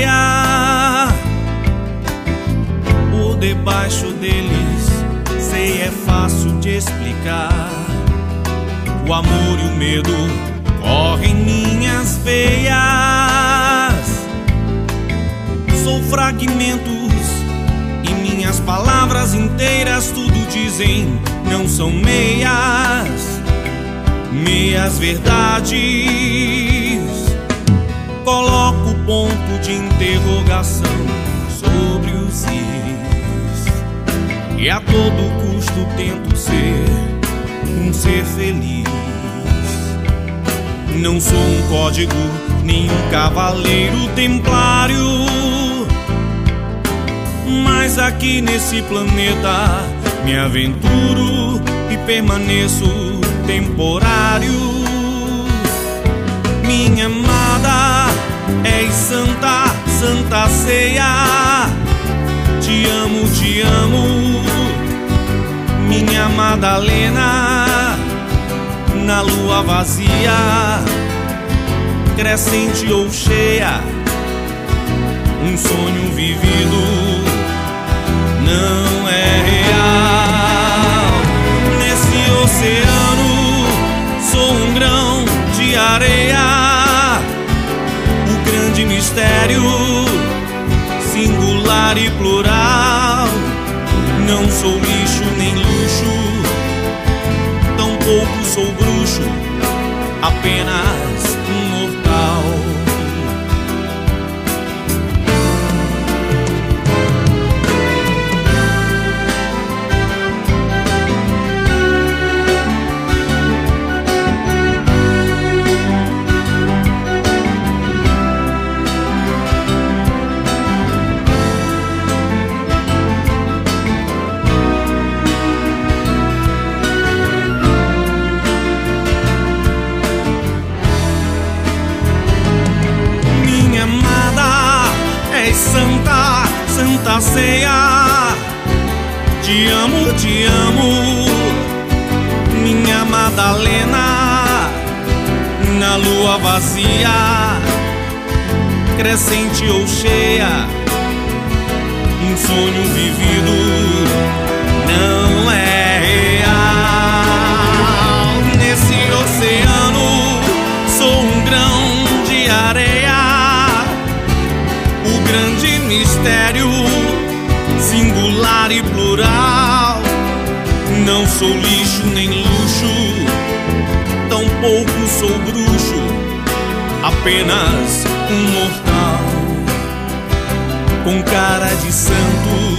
areia. Por debaixo deles, sei, é fácil de explicar. O amor e o medo correm em minhas veias. Sou fragmentos e minhas palavras inteiras tudo dizem, não são meias, meias verdades. Coloco ponto de interrogação sobre os is, e a todo custo tento ser um ser feliz. Não sou um código, nem um cavaleiro templário, mas aqui nesse planeta me aventuro e permaneço temporário. Minha amada, és santa, santa ceia. Te amo, te amo, minha Madalena. Na lua vazia, crescente ou cheia, um sonho vivido não é real. Nesse oceano sou um grão de areia. O grande mistério, singular e plural. Não sou lixo nem luxo, tampouco sou bruxo, apenas um mortal. Santa, santa ceia. Te amo, minha Madalena. Na lua vazia, crescente ou cheia, um sonho vivido não é real. Nesse oceano sou um grão de areia. O grande mistério, singular e plural. Não sou lixo nem luxo, tampouco sou bruxo, apenas um mortal com cara de santo.